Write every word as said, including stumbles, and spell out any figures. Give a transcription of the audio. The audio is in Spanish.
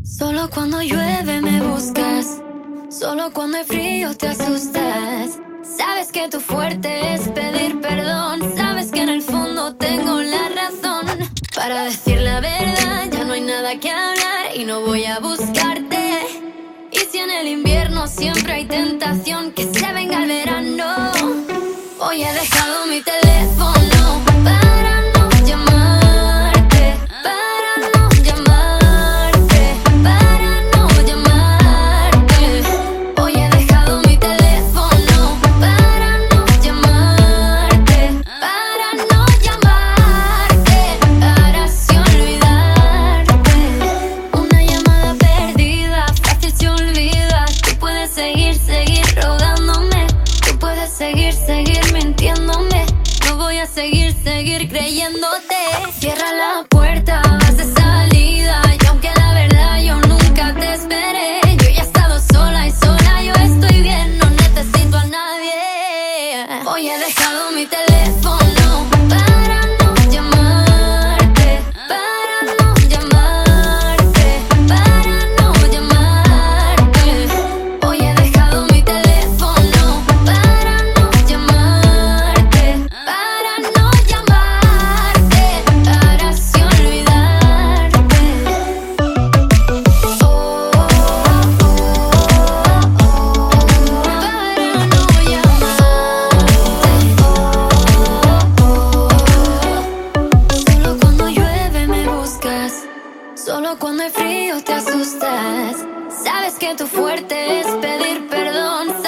Solo cuando llueve me buscas, solo cuando hay frío te asustas. Sabes que tu fuerte es pedir perdón, sabes que en el fondo tengo la razón. Para decir la verdad ya no hay nada que hablar y no voy a buscarte. Y si en el invierno siempre hay tentación, que se venga el verano. Hoy he dejado mi teléfono para no llamarte, para no llamarte, para no llamarte. Hoy he dejado mi teléfono para no llamarte, para no llamarte, para así olvidarte. Una llamada perdida, fácil se olvida. Tú puedes seguir, seguir rogándome. Tú puedes seguir, seguir mintiéndome. No voy a seguir, seguir creyéndote. Cierra la puerta, vas de salida. Y aunque la verdad yo nunca te esperé, yo ya he estado sola y sola yo estoy bien. No necesito a nadie. Hoy he dejado mi teléfono para no llamarte, para no llamarte, para no llamarte. Hoy he dejado mi teléfono para no llamarte, para no llamarte, para así olvidarte. Oh, oh, oh, oh, para no llamarte. Solo cuando llueve me buscas, solo cuando hay frío te asustas. Sabes que tu fuerte es pedir perdón,